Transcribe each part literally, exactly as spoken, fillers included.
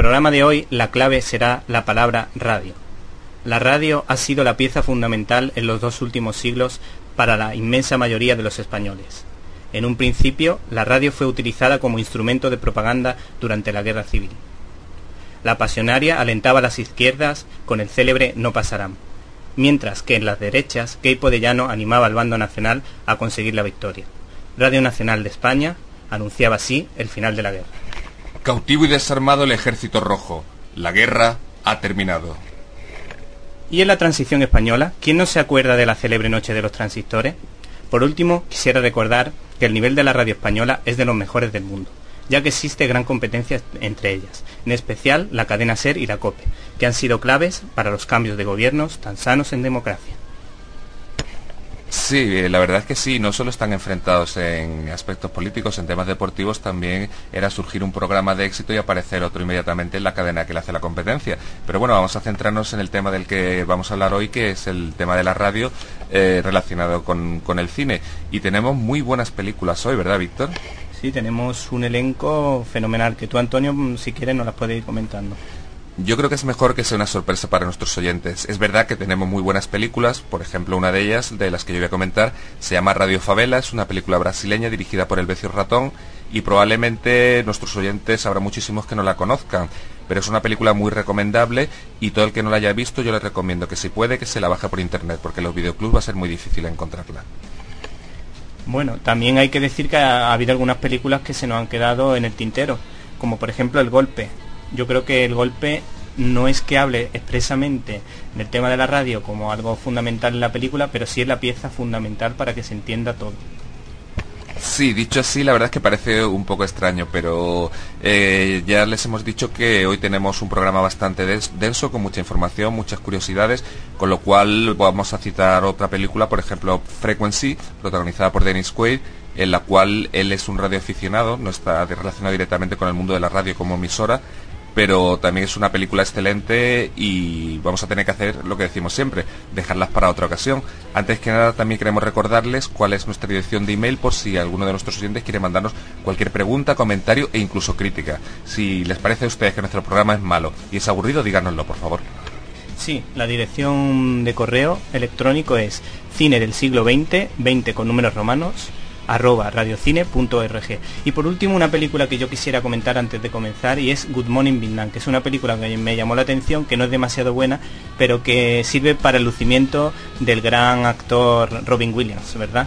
programa de hoy la clave será la palabra radio. La radio ha sido la pieza fundamental en los dos últimos siglos para la inmensa mayoría de los españoles. En un principio, la radio fue utilizada como instrumento de propaganda durante la Guerra Civil. La pasionaria alentaba a las izquierdas con el célebre "no pasarán", mientras que en las derechas, Queipo de Llano animaba al bando nacional a conseguir la victoria. Radio Nacional de España anunciaba así el final de la guerra. Cautivo y desarmado el ejército rojo. La guerra ha terminado. Y en la transición española, ¿quién no se acuerda de la célebre noche de los transistores? Por último, quisiera recordar que el nivel de la radio española es de los mejores del mundo, ya que existe gran competencia entre ellas, en especial la cadena SER y la COPE, que han sido claves para los cambios de gobiernos tan sanos en democracia. Sí, la verdad es que sí, no solo están enfrentados en aspectos políticos, en temas deportivos también era surgir un programa de éxito y aparecer otro inmediatamente en la cadena que le hace la competencia. Pero bueno, vamos a centrarnos en el tema del que vamos a hablar hoy, que es el tema de la radio eh, relacionado con, con el cine. Y tenemos muy buenas películas hoy, ¿verdad, Víctor? Sí, tenemos un elenco fenomenal, que tú, Antonio, si quieres nos las puedes ir comentando. Yo creo que es mejor que sea una sorpresa para nuestros oyentes. Es verdad que tenemos muy buenas películas, por ejemplo, una de ellas, de las que yo voy a comentar, se llama Radio Favela, es una película brasileña dirigida por Elvesio Ratón, y probablemente nuestros oyentes habrá muchísimos que no la conozcan, pero es una película muy recomendable, y todo el que no la haya visto yo le recomiendo que si puede que se la baje por internet, porque en los videoclubs va a ser muy difícil encontrarla. Bueno, también hay que decir que ha, ha habido algunas películas que se nos han quedado en el tintero, como por ejemplo El Golpe. Yo creo que El Golpe no es que hable expresamente del tema de la radio como algo fundamental en la película, pero sí es la pieza fundamental para que se entienda todo. Sí, dicho así, la verdad es que parece un poco extraño, pero eh, ya les hemos dicho que hoy tenemos un programa bastante denso, con mucha información, muchas curiosidades, con lo cual vamos a citar otra película, por ejemplo, Frequency, protagonizada por Dennis Quaid, en la cual él es un radioaficionado, no está relacionado directamente con el mundo de la radio como emisora, pero también es una película excelente y vamos a tener que hacer lo que decimos siempre, dejarlas para otra ocasión. Antes que nada también queremos recordarles cuál es nuestra dirección de email por si alguno de nuestros oyentes quiere mandarnos cualquier pregunta, comentario e incluso crítica. Si les parece a ustedes que nuestro programa es malo y es aburrido, díganoslo, por favor. Sí, la dirección de correo electrónico es cine del siglo veinte, veinte con números romanos, arroba radiocine punto org. Y por último, una película que yo quisiera comentar antes de comenzar, y es Good Morning Vietnam, que es una película que me llamó la atención, que no es demasiado buena, pero que sirve para el lucimiento del gran actor Robin Williams, ¿verdad?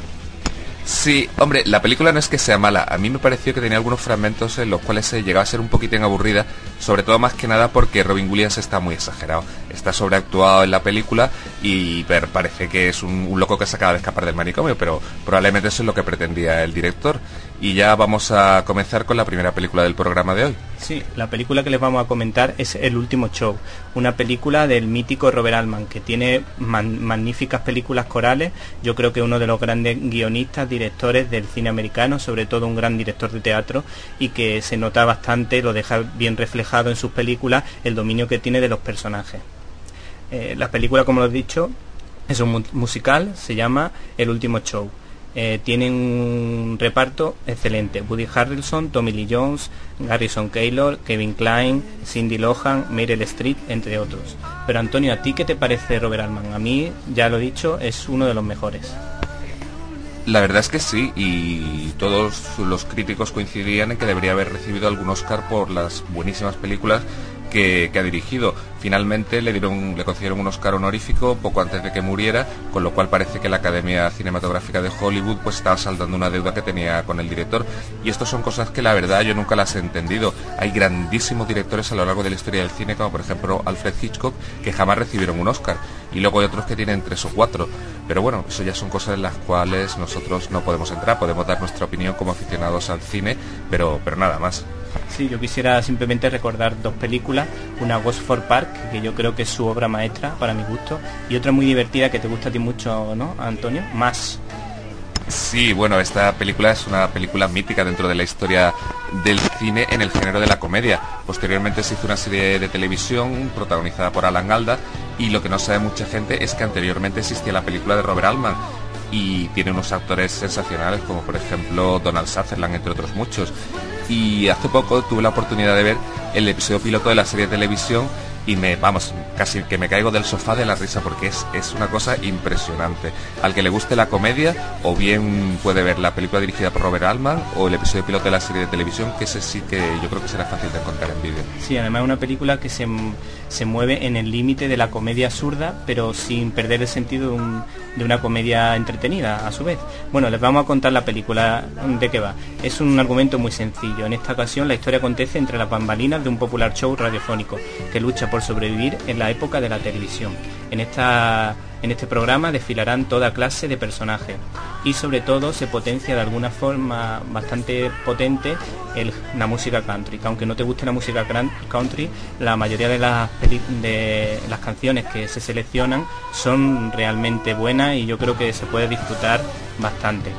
Sí, hombre, la película no es que sea mala. A mí me pareció que tenía algunos fragmentos en los cuales se llegaba a ser un poquitín aburrida, sobre todo más que nada porque Robin Williams está muy exagerado. Está sobreactuado en la película y parece que es un, un loco que se acaba de escapar del manicomio, pero probablemente eso es lo que pretendía el director. Y ya vamos a comenzar con la primera película del programa de hoy. Sí, la película que les vamos a comentar es El Último Show, una película del mítico Robert Altman, que tiene man- magníficas películas corales. Yo creo que uno de los grandes guionistas, directores del cine americano, sobre todo un gran director de teatro, y que se nota bastante, lo deja bien reflejado en sus películas, el dominio que tiene de los personajes. Eh, la película, como lo he dicho, es un mu- musical, se llama El Último Show. Eh, tienen un reparto excelente: Woody Harrelson, Tommy Lee Jones, Garrison Keillor, Kevin Kline, Cindy Lohan, Meryl Streep, entre otros. Pero Antonio, ¿a ti qué te parece Robert Altman? A mí, ya lo he dicho, es uno de los mejores. La verdad es que sí, y todos los críticos coincidían en que debería haber recibido algún Oscar por las buenísimas películas que, que ha dirigido. Finalmente le dieron, le concedieron un Oscar honorífico poco antes de que muriera, con lo cual parece que la Academia Cinematográfica de Hollywood pues estaba saldando una deuda que tenía con el director. Y esto son cosas que la verdad yo nunca las he entendido. Hay grandísimos directores a lo largo de la historia del cine, como por ejemplo Alfred Hitchcock, que jamás recibieron un Oscar, y luego hay otros que tienen tres o cuatro. Pero bueno, eso ya son cosas en las cuales nosotros no podemos entrar. Podemos dar nuestra opinión como aficionados al cine, pero, pero nada más. Sí, yo quisiera simplemente recordar dos películas, una Gosford Park, que yo creo que es su obra maestra para mi gusto, y otra muy divertida que te gusta a ti mucho, ¿no, Antonio? Más. Sí, bueno, esta película es una película mítica dentro de la historia del cine en el género de la comedia. Posteriormente se hizo una serie de televisión protagonizada por Alan Alda, y lo que no sabe mucha gente es que anteriormente existía la película de Robert Altman, y tiene unos actores sensacionales como por ejemplo Donald Sutherland, entre otros muchos. y hace poco tuve la oportunidad de ver el episodio piloto de la serie de televisión y me, vamos, casi que me caigo del sofá de la risa porque es, es una cosa impresionante. Al que le guste la comedia, o bien puede ver la película dirigida por Robert Altman o el episodio piloto de la serie de televisión, que ese sí que yo creo que será fácil de encontrar en vídeo. Sí, además es una película que se, se mueve en el límite de la comedia absurda, pero sin perder el sentido de, un, de una comedia entretenida a su vez. Bueno, les vamos a contar la película de qué va. Es un argumento muy sencillo. En esta ocasión la historia acontece entre las bambalinas de un popular show radiofónico que lucha por sobrevivir en la época de la televisión. En esta en este programa desfilarán toda clase de personajes y sobre todo se potencia de alguna forma bastante potente el, la música country, que aunque no te guste la música country, la mayoría de las peli, de las canciones que se seleccionan son realmente buenas y yo creo que se puede disfrutar bastante.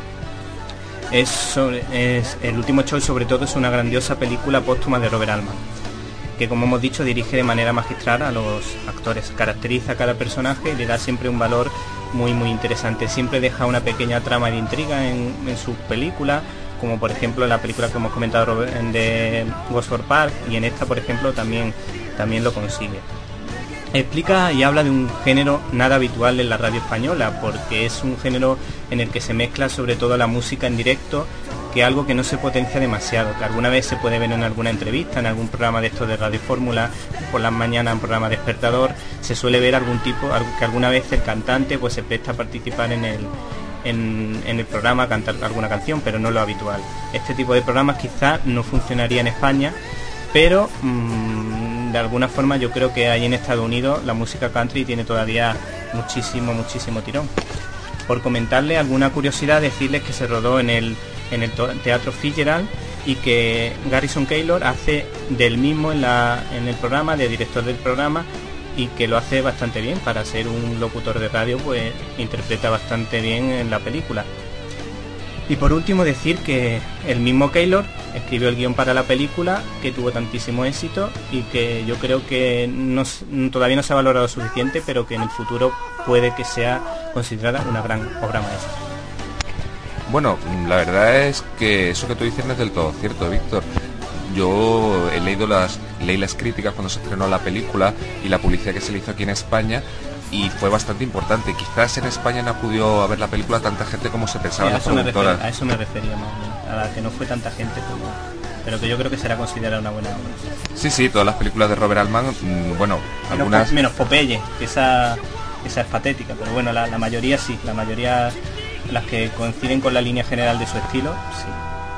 Es, sobre, es el último show sobre todo es una grandiosa película póstuma de Robert Altman, que como hemos dicho dirige de manera magistral a los actores, caracteriza a cada personaje y le da siempre un valor muy muy interesante, siempre deja una pequeña trama de intriga en, en sus películas, como por ejemplo en la película que hemos comentado de Gosford Park, y en esta por ejemplo también, también lo consigue. Explica y habla de un género nada habitual en la radio española, porque es un género en el que se mezcla sobre todo la música en directo, que es algo que no se potencia demasiado, que alguna vez se puede ver en alguna entrevista, en algún programa de estos de Radio Fórmula, por las mañanas en programa Despertador, se suele ver algún tipo, que alguna vez el cantante pues se presta a participar en el, en, en el programa, a cantar alguna canción, pero no lo habitual. Este tipo de programas quizás no funcionaría en España, pero mmm, de alguna forma yo creo que ahí en Estados Unidos la música country tiene todavía muchísimo, muchísimo tirón. Por comentarle alguna curiosidad, decirles que se rodó en el en el Teatro Fitzgerald y que Garrison Keillor hace del mismo en, la, en el programa, de director del programa, y que lo hace bastante bien. Para ser un locutor de radio pues interpreta bastante bien en la película. Y por último decir que el mismo Keillor escribió el guión para la película, que tuvo tantísimo éxito y que yo creo que no, todavía no se ha valorado suficiente, pero que en el futuro puede que sea considerada una gran obra maestra. Bueno, la verdad es que eso que tú dices no es del todo cierto, Víctor. Yo he leído las, leí las críticas cuando se estrenó la película y la publicidad que se le hizo aquí en España, y fue bastante importante. Quizás en España no acudió a ver la película tanta gente como se pensaba. Sí, las productoras. A eso me refería más o menos, a la que no fue tanta gente, como, pero que yo creo que será considerada una buena obra. Sí, sí, todas las películas de Robert Altman, mmm, bueno, menos algunas... Po, menos Popeye, que esa, esa es patética, pero bueno, la, la mayoría sí, la mayoría... las que coinciden con la línea general de su estilo, sí.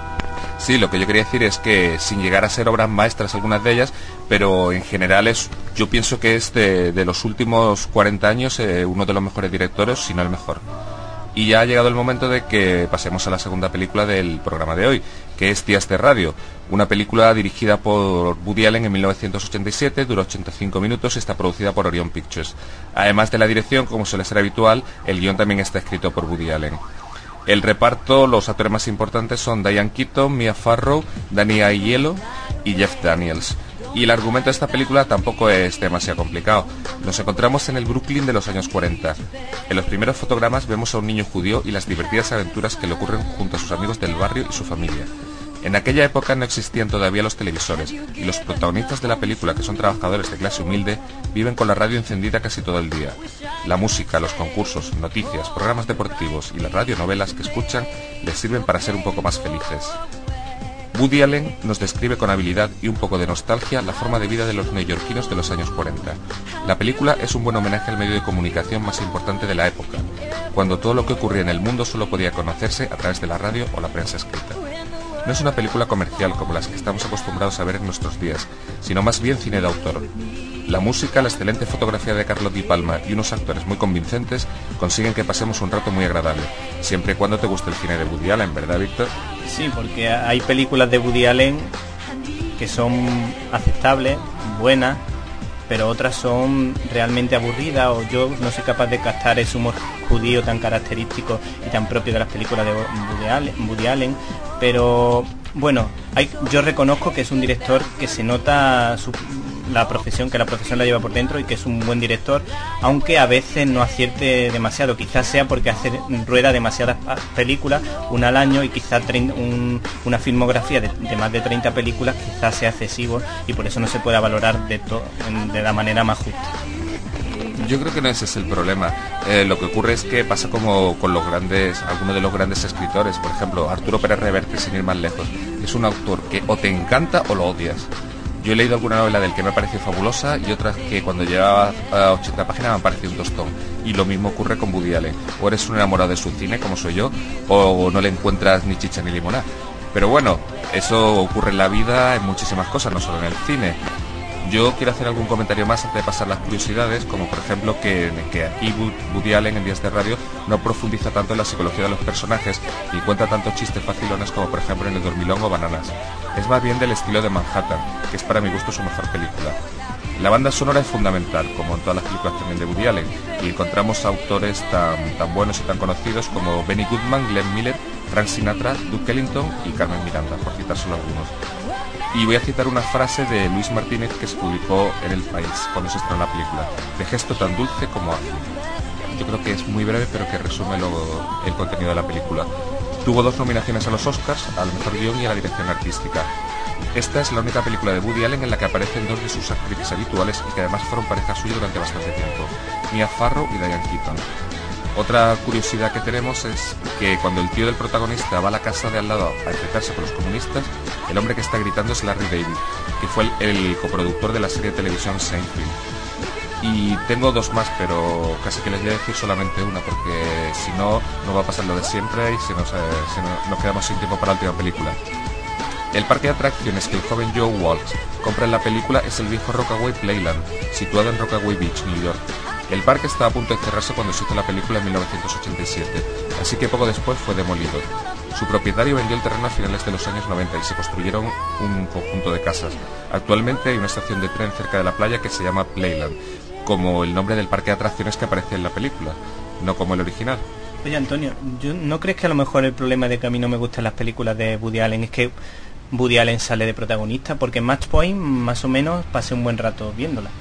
Sí, lo que yo quería decir es que sin llegar a ser obras maestras algunas de ellas, pero en general es, yo pienso que es de, de los últimos cuarenta años eh, uno de los mejores directores, si no el mejor. Y ya ha llegado el momento de que pasemos a la segunda película del programa de hoy, que es Días de Radio, una película dirigida por Woody Allen en mil novecientos ochenta y siete, dura ochenta y cinco minutos y está producida por Orion Pictures. Además de la dirección, como suele ser habitual, el guión también está escrito por Woody Allen. El reparto, los actores más importantes son Diane Keaton, Mia Farrow, Danny Aiello y Jeff Daniels. Y el argumento de esta película tampoco es demasiado complicado. Nos encontramos en el Brooklyn de los años cuarenta. En los primeros fotogramas vemos a un niño judío y las divertidas aventuras que le ocurren junto a sus amigos del barrio y su familia. En aquella época no existían todavía los televisores, y los protagonistas de la película, que son trabajadores de clase humilde, viven con la radio encendida casi todo el día. La música, los concursos, noticias, programas deportivos y las radionovelas que escuchan les sirven para ser un poco más felices. Woody Allen nos describe con habilidad y un poco de nostalgia la forma de vida de los neoyorquinos de los años cuarenta. La película es un buen homenaje al medio de comunicación más importante de la época, cuando todo lo que ocurría en el mundo solo podía conocerse a través de la radio o la prensa escrita. No es una película comercial como las que estamos acostumbrados a ver en nuestros días, sino más bien cine de autor. La música, la excelente fotografía de Carlo Di Palma y unos actores muy convincentes consiguen que pasemos un rato muy agradable, siempre y cuando te guste el cine de Woody Allen, ¿verdad, Víctor? Sí, porque hay películas de Woody Allen que son aceptables, buenas, pero otras son realmente aburridas, o yo no soy capaz de captar ese humor judío tan característico y tan propio de las películas de Woody Allen, Woody Allen. Pero bueno, hay, yo reconozco que es un director que se nota su, la profesión, que la profesión la lleva por dentro y que es un buen director, aunque a veces no acierte demasiado. Quizás sea porque hace rueda demasiadas películas, una al año, y quizás un, una filmografía de, de más de treinta películas quizás sea excesivo y por eso no se pueda valorar de, to, de la manera más justa. Yo creo que no ese es el problema. Eh, lo que ocurre es que pasa como con los grandes, algunos de los grandes escritores. Por ejemplo, Arturo Pérez Reverte, sin ir más lejos, es un autor que o te encanta o lo odias. Yo he leído alguna novela del que me ha parecido fabulosa y otras que cuando llevaba a ochenta páginas me han parecido un tostón. Y lo mismo ocurre con Woody Allen. O eres un enamorado de su cine, como soy yo, o no le encuentras ni chicha ni limonada. Pero bueno, eso ocurre en la vida, en muchísimas cosas, no solo en el cine. Yo quiero hacer algún comentario más antes de pasar las curiosidades, como por ejemplo que, que aquí Woody Allen en Días de Radio no profundiza tanto en la psicología de los personajes y cuenta tantos chistes facilones como por ejemplo en El Dormilón o Bananas. Es más bien del estilo de Manhattan, que es para mi gusto su mejor película. La banda sonora es fundamental, como en todas las películas también de Woody Allen, y encontramos autores tan, tan buenos y tan conocidos como Benny Goodman, Glenn Miller, Frank Sinatra, Duke Ellington y Carmen Miranda, por citar solo algunos. Y voy a citar una frase de Luis Martínez que se publicó en El País cuando se estrenó la película: de gesto tan dulce como ágil. Yo creo que es muy breve pero que resume luego el contenido de la película. Tuvo dos nominaciones a los Oscars, al mejor guión y a la dirección artística. Esta es la única película de Woody Allen en la que aparecen dos de sus actrices habituales y que además fueron pareja suya durante bastante tiempo, Mia Farrow y Diane Keaton. Otra curiosidad que tenemos es que cuando el tío del protagonista va a la casa de al lado a enfrentarse con los comunistas, el hombre que está gritando es Larry David, que fue el, el coproductor de la serie de televisión Seinfeld. Y tengo dos más, pero casi que les voy a decir solamente una, porque si no, no va a pasar lo de siempre y se nos, eh, se nos, nos quedamos sin tiempo para la última película. El parque de atracciones que el joven Joe Walsh compra en la película es el viejo Rockaway Playland, situado en Rockaway Beach, New York. El parque estaba a punto de cerrarse cuando se hizo la película en mil novecientos ochenta y siete, así que poco después fue demolido. Su propietario vendió el terreno a finales de los años noventa y se construyeron un conjunto de casas. Actualmente hay una estación de tren cerca de la playa que se llama Playland, como el nombre del parque de atracciones que aparece en la película, no como el original. Oye, Antonio, ¿yo ¿no crees que a lo mejor el problema de que a mí no me gustan las películas de Woody Allen es que Woody Allen sale de protagonista? Porque en Match Point más o menos pasé un buen rato viéndola.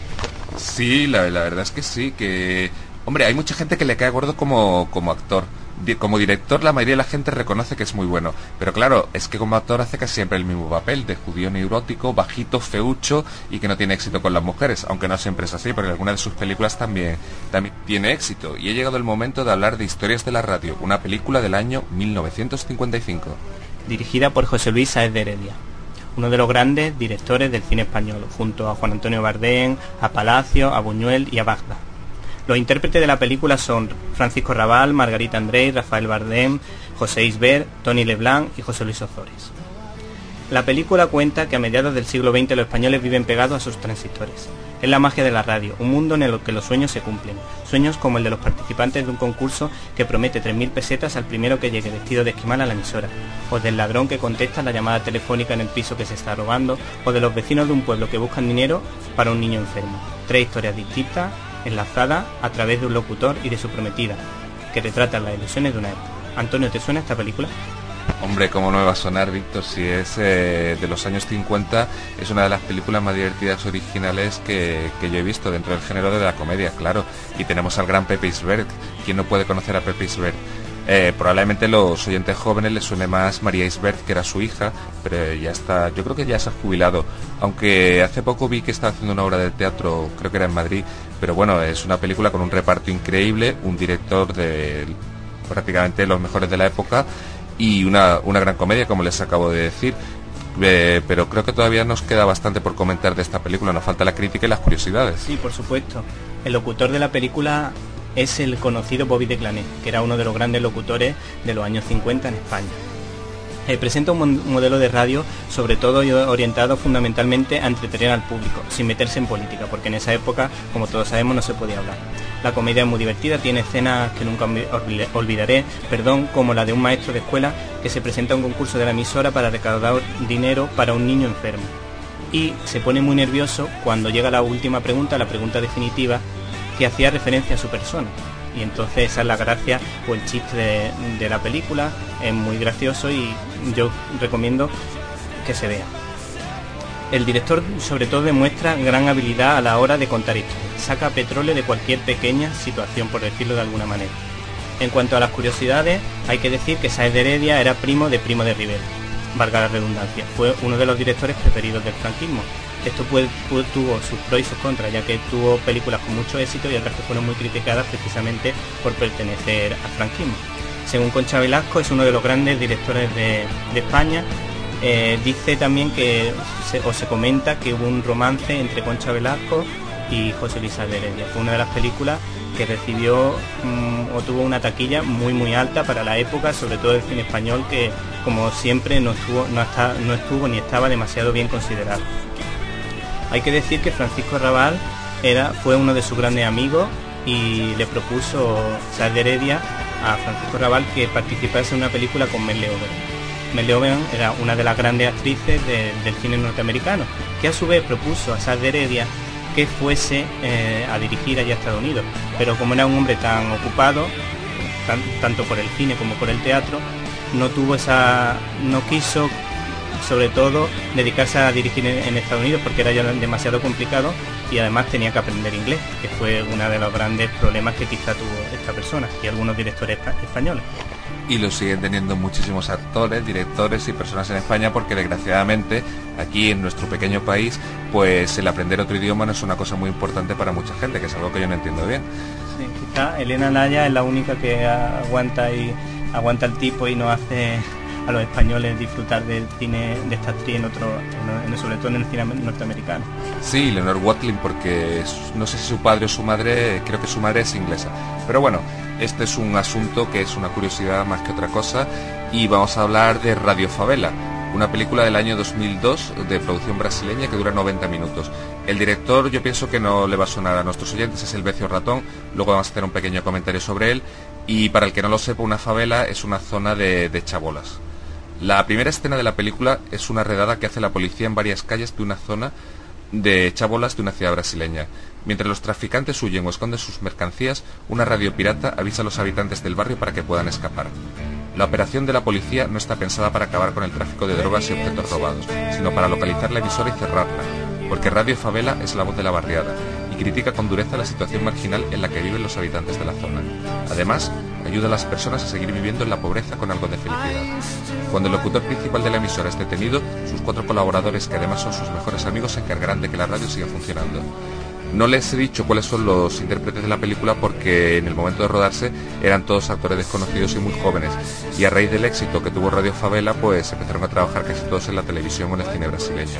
Sí, la, la verdad es que sí, que... Hombre, hay mucha gente que le cae gordo como, como actor. Como director, la mayoría de la gente reconoce que es muy bueno. Pero claro, es que como actor hace casi siempre el mismo papel, de judío neurótico, bajito, feucho y que no tiene éxito con las mujeres. Aunque no siempre es así, porque alguna de sus películas también, también tiene éxito. Y ha llegado el momento de hablar de Historias de la Radio, una película del año mil novecientos cincuenta y cinco. Dirigida por José Luis Sáez de Heredia, uno de los grandes directores del cine español, junto a Juan Antonio Bardem, a Palacio, a Buñuel y a Bagda. Los intérpretes de la película son Francisco Rabal, Margarita Andrei, Rafael Bardem, José Isbert, Tony Leblanc y José Luis Ozores. La película cuenta que a mediados del siglo veinte los españoles viven pegados a sus transistores. Es la magia de la radio, un mundo en el que los sueños se cumplen. Sueños como el de los participantes de un concurso que promete tres mil pesetas al primero que llegue vestido de esquimal a la emisora, o del ladrón que contesta la llamada telefónica en el piso que se está robando, o de los vecinos de un pueblo que buscan dinero para un niño enfermo. Tres historias distintas, enlazadas a través de un locutor y de su prometida, que retratan las ilusiones de una época. Antonio, ¿te suena esta película? Hombre, ¿cómo no me va a sonar, Víctor? Si es eh, de los años cincuenta, es una de las películas más divertidas originales que, que yo he visto dentro del género de la comedia, claro. Y tenemos al gran Pepe Isbert. ¿Quién no puede conocer a Pepe Isbert? Eh, probablemente los oyentes jóvenes les suene más María Isbert, que era su hija, pero ya está, yo creo que ya se ha jubilado, aunque hace poco vi que está haciendo una obra de teatro, creo que era en Madrid, pero bueno, es una película con un reparto increíble, un director de prácticamente los mejores de la época y una, una gran comedia, como les acabo de decir. Eh, pero creo que todavía nos queda bastante por comentar de esta película, nos falta la crítica y las curiosidades. Sí, por supuesto. El locutor de la película es el conocido Bobby de Clanet, que era uno de los grandes locutores de los años cincuenta en España. Eh, presenta un, un modelo de radio, sobre todo orientado fundamentalmente a entretener al público, sin meterse en política, porque en esa época, como todos sabemos, no se podía hablar. La comedia es muy divertida, tiene escenas que nunca olvidaré, perdón, como la de un maestro de escuela que se presenta a un concurso de la emisora para recaudar dinero para un niño enfermo. Y se pone muy nervioso cuando llega la última pregunta, la pregunta definitiva, que hacía referencia a su persona. Y entonces esa es la gracia o el chiste de, de la película, es muy gracioso y yo recomiendo que se vea. El director sobre todo demuestra gran habilidad a la hora de contar historias, saca petróleo de cualquier pequeña situación, por decirlo de alguna manera. En cuanto a las curiosidades, hay que decir que Sáenz de Heredia era primo de Primo de Rivera, valga la redundancia, fue uno de los directores preferidos del franquismo. Esto pues, pues, tuvo sus pros y sus contras, ya que tuvo películas con mucho éxito y otras que fueron muy criticadas precisamente por pertenecer al franquismo. Según Concha Velasco, es uno de los grandes directores de, de España. Eh, dice también que, se, o se comenta que hubo un romance entre Concha Velasco y José Luis Sáenz de Heredia. Fue una de las películas que recibió mmm, o tuvo una taquilla muy muy alta para la época, sobre todo el cine español, que como siempre no estuvo, no, está, no estuvo ni estaba demasiado bien considerado. Hay que decir que Francisco Rabal era, fue uno de sus grandes amigos y le propuso Sáenz de Heredia a Francisco Rabal que participase en una película con Mel Leoben. Mel Leoben era una de las grandes actrices de, del cine norteamericano, que a su vez propuso a Sáenz de Heredia que fuese eh, a dirigir allá a Estados Unidos, pero como era un hombre tan ocupado, tan, tanto por el cine como por el teatro, no tuvo esa, no quiso sobre todo dedicarse a dirigir en, en Estados Unidos porque era ya demasiado complicado y además tenía que aprender inglés, que fue uno de los grandes problemas que quizá tuvo esta persona y algunos directores españoles. Y lo siguen teniendo muchísimos actores, directores y personas en España, porque desgraciadamente aquí en nuestro pequeño país pues el aprender otro idioma no es una cosa muy importante para mucha gente, que es algo que yo no entiendo bien. Sí, quizá Elena Naya es la única que aguanta y aguanta el tipo y no hace a los españoles disfrutar del cine de esta actriz en otro, en, sobre todo en el cine norteamericano. Sí, Leonor Watling, porque no sé si su padre o su madre, creo que su madre es inglesa. Pero bueno, este es un asunto que es una curiosidad más que otra cosa, y vamos a hablar de Radio Favela, una película del año dos mil dos de producción brasileña que dura noventa minutos. El director, yo pienso que no le va a sonar a nuestros oyentes, es Elvecio Ratón. Luego vamos a hacer un pequeño comentario sobre él. Y para el que no lo sepa, una favela es una zona de, de chabolas. La primera escena de la película es una redada que hace la policía en varias calles de una zona de chabolas de una ciudad brasileña. Mientras los traficantes huyen o esconden sus mercancías, una radio pirata avisa a los habitantes del barrio para que puedan escapar. La operación de la policía no está pensada para acabar con el tráfico de drogas y objetos robados, sino para localizar la emisora y cerrarla, porque Radio Favela es la voz de la barriada y critica con dureza la situación marginal en la que viven los habitantes de la zona. Además, ayuda a las personas a seguir viviendo en la pobreza con algo de felicidad. Cuando el locutor principal de la emisora es detenido, sus cuatro colaboradores, que además son sus mejores amigos, se encargarán de que la radio siga funcionando. No les he dicho cuáles son los intérpretes de la película porque en el momento de rodarse eran todos actores desconocidos y muy jóvenes, y a raíz del éxito que tuvo Radio Favela pues empezaron a trabajar casi todos en la televisión o en el cine brasileño.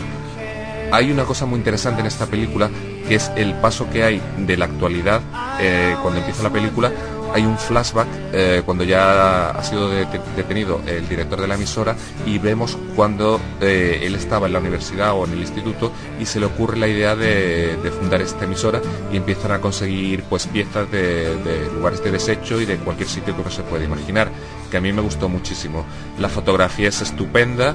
Hay una cosa muy interesante en esta película, que es el paso que hay de la actualidad. Eh, cuando empieza la película hay un flashback eh, cuando ya ha sido de, de, detenido el director de la emisora, y vemos cuando eh, él estaba en la universidad o en el instituto y se le ocurre la idea de, de fundar esta emisora, y empiezan a conseguir pues piezas de, de lugares de desecho y de cualquier sitio que uno se puede imaginar, que a mí me gustó muchísimo. La fotografía es estupenda,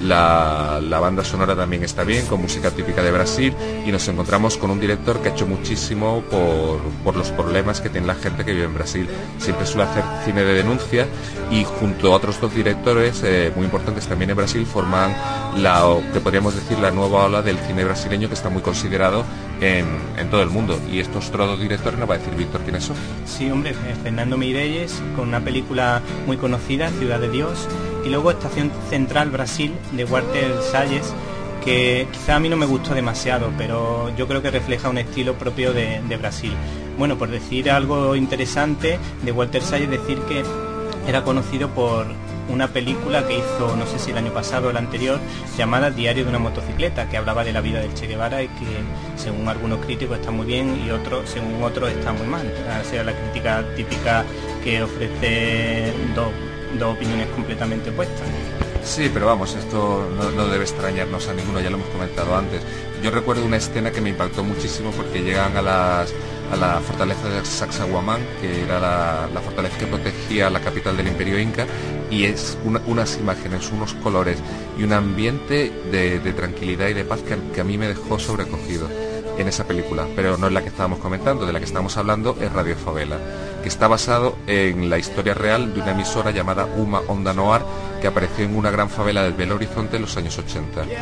la, la banda sonora también está bien, con música típica de Brasil, y nos encontramos con un director que ha hecho muchísimo por, por los problemas que tiene la gente que vive en Brasil. Siempre suele hacer cine de denuncia, y junto a otros dos directores eh, muy importantes también en Brasil forman la, que podríamos decir, la nueva ola del cine brasileño, que está muy considerado en, en todo el mundo. Y estos otros dos directores, ¿nos va a decir Víctor quiénes son? Sí, hombre, Fernando Meirelles, con una película muy conocida, Ciudad de Dios, y luego Estación Central Brasil, de Walter Salles, que quizá a mí no me gustó demasiado, pero yo creo que refleja un estilo propio de, de Brasil. Bueno, por decir algo interesante de Walter Salles, decir que era conocido por una película que hizo, no sé si el año pasado o el anterior, llamada Diario de una motocicleta, que hablaba de la vida del Che Guevara y que según algunos críticos está muy bien y otros, según otros, está muy mal. O sea, la crítica típica que ofrece dos, dos opiniones completamente opuestas. Sí, pero vamos, esto no, no debe extrañarnos a ninguno, ya lo hemos comentado antes. Yo recuerdo una escena que me impactó muchísimo porque llegan a, las, a la fortaleza de Sacsayhuamán, que era la, la fortaleza que protegía la capital del Imperio Inca, y es una, unas imágenes, unos colores y un ambiente de, de tranquilidad y de paz que, que a mí me dejó sobrecogido en esa película. Pero no es la que estábamos comentando, de la que estamos hablando es Radio Favela, que está basado en la historia real de una emisora llamada Uma Onda Noir, que apareció en una gran favela del Belo Horizonte en los años ochenta.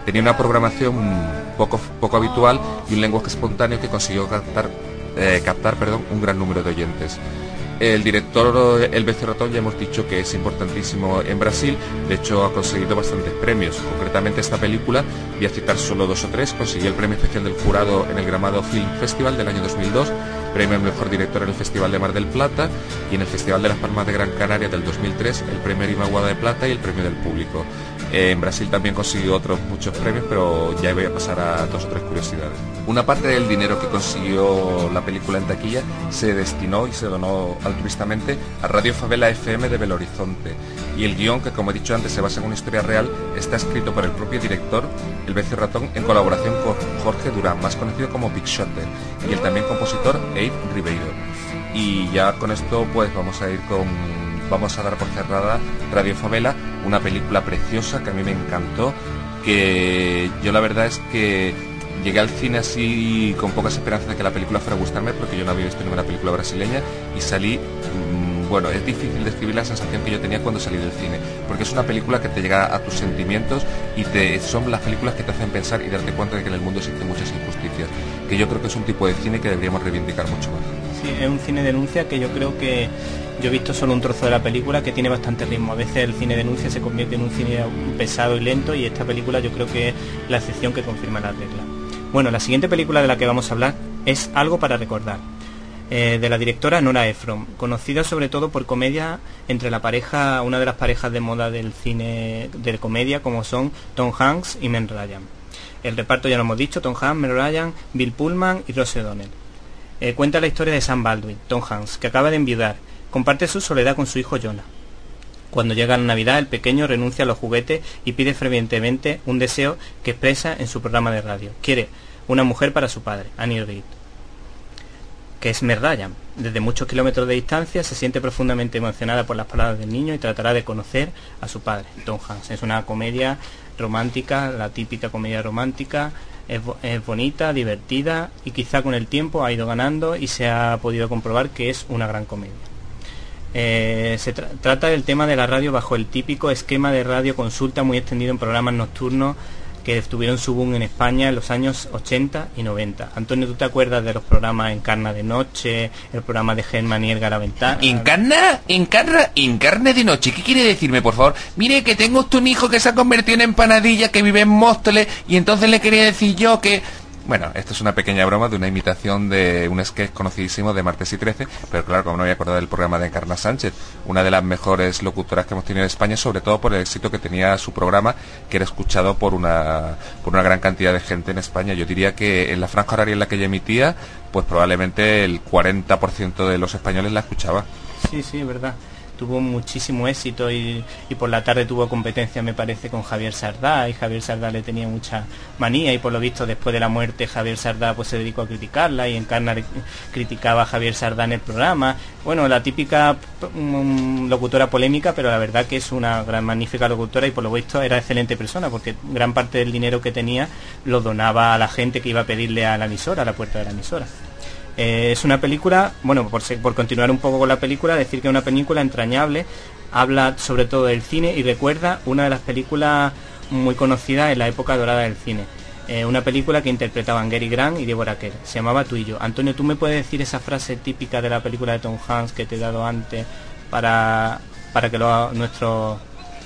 Tenía una programación poco, poco habitual y un lenguaje espontáneo que consiguió captar, eh, captar perdón, un gran número de oyentes. El director El Becerratón ya hemos dicho que es importantísimo en Brasil, de hecho ha conseguido bastantes premios. Concretamente esta película, voy a citar solo dos o tres, consiguió el premio especial del jurado en el Gramado Film Festival del año dos mil dos, premio al mejor director en el Festival de Mar del Plata y en el Festival de las Palmas de Gran Canaria del dos mil tres el premio Imaguada de Plata y el premio del público. Eh, en Brasil también consiguió otros muchos premios, pero ya voy a pasar a dos o tres curiosidades. Una parte del dinero que consiguió la película en taquilla se destinó y se donó altruistamente a Radio Favela F M de Belo Horizonte, y el guión, que como he dicho antes se basa en una historia real, está escrito por el propio director, El Becerratón, en colaboración con Jorge Durán, más conocido como Big Shotter, y el también compositor Abe Ribeiro. Y ya con esto pues vamos a ir con... vamos a dar por cerrada Radio Favela, una película preciosa que a mí me encantó, que yo la verdad es que llegué al cine así con pocas esperanzas de que la película fuera a gustarme, porque yo no había visto ninguna película brasileña, y salí, mmm, bueno, es difícil describir la sensación que yo tenía cuando salí del cine, porque es una película que te llega a tus sentimientos y te, son las películas que te hacen pensar y darte cuenta de que en el mundo existen muchas injusticias, que yo creo que es un tipo de cine que deberíamos reivindicar mucho más. Sí, es un cine denuncia que yo creo que yo he visto solo un trozo de la película, que tiene bastante ritmo. A veces el cine denuncia se convierte en un cine pesado y lento, y esta película yo creo que es la excepción que confirma la regla. Bueno, la siguiente película de la que vamos a hablar es Algo para recordar, eh, de la directora Nora Ephron, conocida sobre todo por comedia entre la pareja, una de las parejas de moda del cine de comedia, como son Tom Hanks y Meg Ryan. El reparto ya lo hemos dicho: Tom Hanks, Meg Ryan, Bill Pullman y Rosie O'Donnell. Eh, cuenta la historia de Sam Baldwin, Tom Hanks, que acaba de enviudar. Comparte su soledad con su hijo Jonah. Cuando llega la Navidad, el pequeño renuncia a los juguetes y pide fervientemente un deseo que expresa en su programa de radio. Quiere una mujer para su padre, Annie Reed, que es Meg Ryan. Desde muchos kilómetros de distancia se siente profundamente emocionada por las palabras del niño y tratará de conocer a su padre, Tom Hanks. Es una comedia romántica, la típica comedia romántica. Es, es bonita, divertida, y quizá con el tiempo ha ido ganando y se ha podido comprobar que es una gran comedia. Eh, se tra trata del tema de la radio bajo el típico esquema de radio consulta muy extendido en programas nocturnos que tuvieron su boom en España en los años ochenta y noventa. Antonio, ¿tú te acuerdas de los programas Encarna de Noche, el programa de Germán y el Garaventana? ¿Encarna? ¿Encarna? ¿Encarna de Noche? ¿Qué quiere decirme, por favor? Mire, que tengo usted un hijo que se ha convertido en empanadilla, que vive en Móstoles, y entonces le quería decir yo que... Bueno, esto es una pequeña broma de una imitación de un sketch conocidísimo de Martes y Trece, pero claro, como no voy a acordar del programa de Encarna Sánchez, una de las mejores locutoras que hemos tenido en España, sobre todo por el éxito que tenía su programa, que era escuchado por una por una gran cantidad de gente en España. Yo diría que en la franja horaria en la que ella emitía, pues probablemente el cuarenta por ciento de los españoles la escuchaba. Sí, sí, es verdad. Tuvo muchísimo éxito y, y por la tarde tuvo competencia, me parece, con Javier Sardá, y Javier Sardá le tenía mucha manía, y por lo visto después de la muerte Javier Sardá pues se dedicó a criticarla, y Encarna criticaba a Javier Sardá en el programa. Bueno, la típica um, locutora polémica, pero la verdad que es una gran, magnífica locutora, y por lo visto era excelente persona, porque gran parte del dinero que tenía lo donaba a la gente que iba a pedirle a la emisora, a la puerta de la emisora. Eh, es una película, bueno, por, por continuar un poco con la película, decir que es una película entrañable, habla sobre todo del cine y recuerda una de las películas muy conocidas en la época dorada del cine. Eh, una película que interpretaban Gary Grant y Deborah Kerr, se llamaba Tú y yo. Antonio, ¿tú me puedes decir esa frase típica de la película de Tom Hanks que te he dado antes para, para que lo, nuestros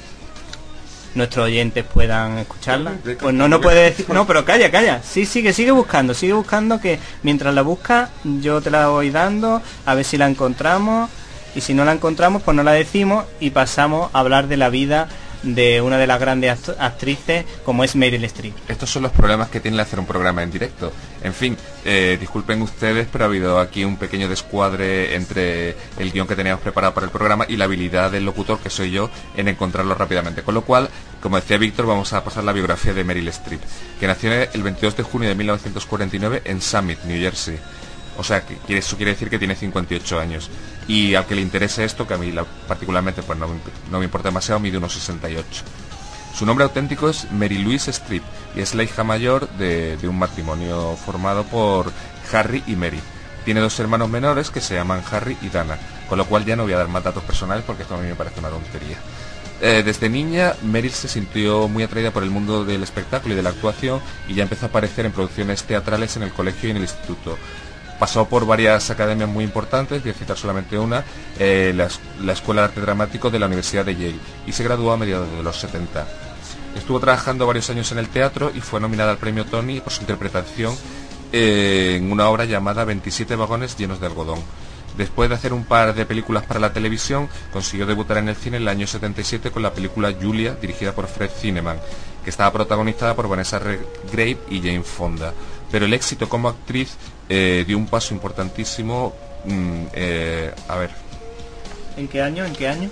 nuestros oyentes puedan escucharla? Pues no, no puede decir, no, pero calla, calla, sí, sigue, sigue buscando, sigue buscando, que mientras la busca yo te la voy dando, a ver si la encontramos, y si no la encontramos pues no la decimos y pasamos a hablar de la vida de una de las grandes actrices como es Meryl Streep. Estos son los problemas que tiene el hacer un programa en directo. En fin, eh, disculpen ustedes, pero ha habido aquí un pequeño descuadre entre el guión que teníamos preparado para el programa y la habilidad del locutor, que soy yo, en encontrarlo rápidamente. Con lo cual, como decía Víctor, vamos a pasar la biografía de Meryl Streep, que nació el veintidós de junio de mil novecientos cuarenta y nueve en Summit, New Jersey. O sea, que eso quiere decir que tiene cincuenta y ocho años. Y al que le interese esto, que a mí la, particularmente pues no, no me importa demasiado, mide unos sesenta y ocho. Su nombre auténtico es Mary Louise Streep y es la hija mayor de, de un matrimonio formado por Harry y Mary. Tiene dos hermanos menores que se llaman Harry y Dana, con lo cual ya no voy a dar más datos personales porque esto a mí me parece una tontería. Eh, desde niña, Meryl se sintió muy atraída por el mundo del espectáculo y de la actuación y ya empezó a aparecer en producciones teatrales en el colegio y en el instituto. Pasó por varias academias muy importantes, voy a citar solamente una, eh, la, la Escuela de Arte Dramático de la Universidad de Yale, y se graduó a mediados de los setenta. Estuvo trabajando varios años en el teatro y fue nominada al premio Tony por su interpretación eh, en una obra llamada veintisiete vagones llenos de algodón. Después de hacer un par de películas para la televisión, consiguió debutar en el cine en el año setenta y siete con la película Julia, dirigida por Fred Zinnemann, que estaba protagonizada por Vanessa Redgrave y Jane Fonda. Pero el éxito como actriz eh, dio un paso importantísimo. Mmm, eh, a ver. ¿En qué año? ¿En qué año?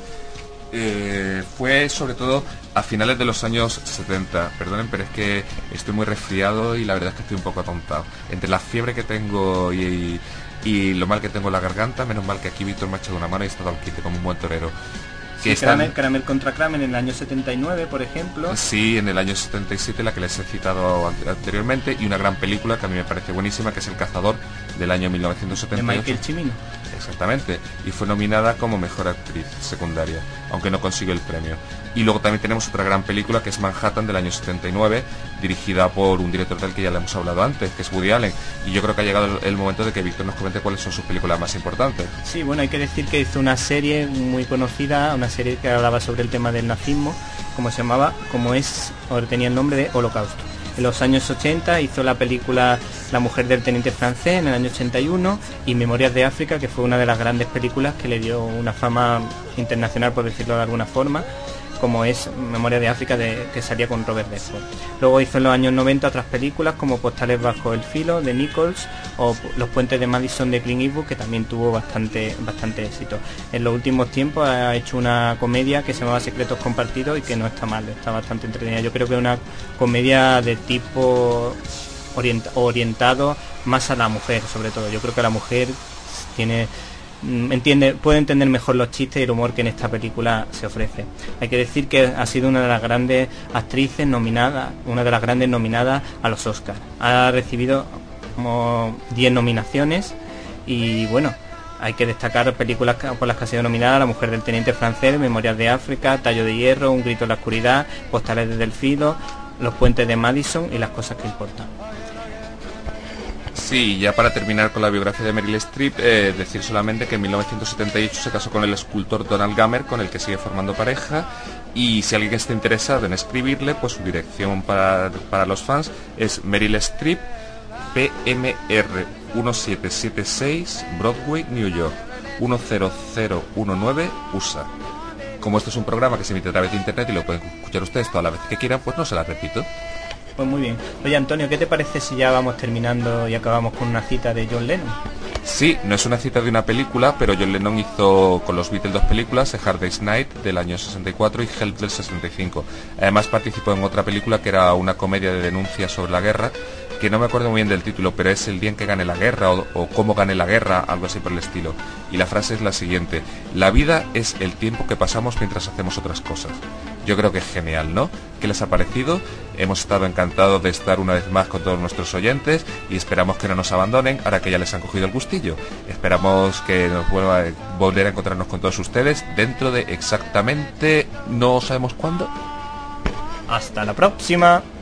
Eh, fue sobre todo a finales de los años setenta. Perdonen, pero es que estoy muy resfriado y la verdad es que estoy un poco atontado. Entre la fiebre que tengo y... y y lo mal que tengo la garganta, menos mal que aquí Víctor me ha echado una mano y está dado el quite como un buen torero. Sí, están... Caramel, Caramel contra Kramer en el año setenta y nueve, por ejemplo. Sí, en el año setenta y siete, la que les he citado anteriormente, y una gran película que a mí me parece buenísima, que es El Cazador, del año mil novecientos setenta y ocho. De Michael Cimino. Exactamente, y fue nominada como mejor actriz secundaria, aunque no consiguió el premio. Y luego también tenemos otra gran película que es Manhattan, del año setenta y nueve, dirigida por un director del que ya le hemos hablado antes, que es Woody Allen, y yo creo que ha llegado el momento de que Víctor nos comente cuáles son sus películas más importantes. Sí, bueno, hay que decir que hizo una serie muy conocida, una serie que hablaba sobre el tema del nazismo, como se llamaba, como es, ahora tenía el nombre de Holocausto. En los años ochenta hizo la película La mujer del teniente francés en el año ochenta y uno y Memorias de África, que fue una de las grandes películas que le dio una fama internacional, por decirlo de alguna forma, como es Memoria de África, de, que salía con Robert Redford. Luego hizo en los años noventa otras películas como Postales bajo el filo, de Nichols, o Los puentes de Madison, de Clint Eastwood, que también tuvo bastante, bastante éxito. En los últimos tiempos ha hecho una comedia que se llamaba Secretos compartidos y que no está mal, está bastante entretenida. Yo creo que es una comedia de tipo orienta, orientado más a la mujer, sobre todo. Yo creo que la mujer tiene... entiende, puede entender mejor los chistes y el humor que en esta película se ofrece. Hay que decir que ha sido una de las grandes actrices nominadas, una de las grandes nominadas a los Oscars. Ha recibido como diez nominaciones y bueno, hay que destacar películas por las que ha sido nominada: La mujer del teniente francés, Memorias de África, Tallo de hierro, Un grito en la oscuridad, Postales desde el filo, Los puentes de Madison y Las cosas que importan. Sí, ya para terminar con la biografía de Meryl Streep, eh, decir solamente que en mil novecientos setenta y ocho se casó con el escultor Donald Gamer, con el que sigue formando pareja, y si alguien está interesado en escribirle, pues su dirección para, para los fans es Meryl Streep, P M R uno siete siete seis, Broadway, New York, uno cero cero uno nueve, U S A. Como esto es un programa que se emite a través de internet y lo pueden escuchar ustedes toda la vez que quieran, pues no se la repito. Pues muy bien. Oye, Antonio, ¿qué te parece si ya vamos terminando y acabamos con una cita de John Lennon? Sí, no es una cita de una película, pero John Lennon hizo con los Beatles dos películas, A Hard Day's Night del año sesenta y cuatro y Help del sesenta y cinco. Además participó en otra película que era una comedia de denuncia sobre la guerra, que no me acuerdo muy bien del título, pero es El día en que gane la guerra o, o Cómo gane la guerra, algo así por el estilo. Y la frase es la siguiente: la vida es el tiempo que pasamos mientras hacemos otras cosas. Yo creo que es genial, ¿no? ¿Qué les ha parecido? Hemos estado encantados de estar una vez más con todos nuestros oyentes y esperamos que no nos abandonen ahora que ya les han cogido el gustillo. Esperamos que nos vuelva a volver a encontrarnos con todos ustedes dentro de exactamente no sabemos cuándo. Hasta la próxima.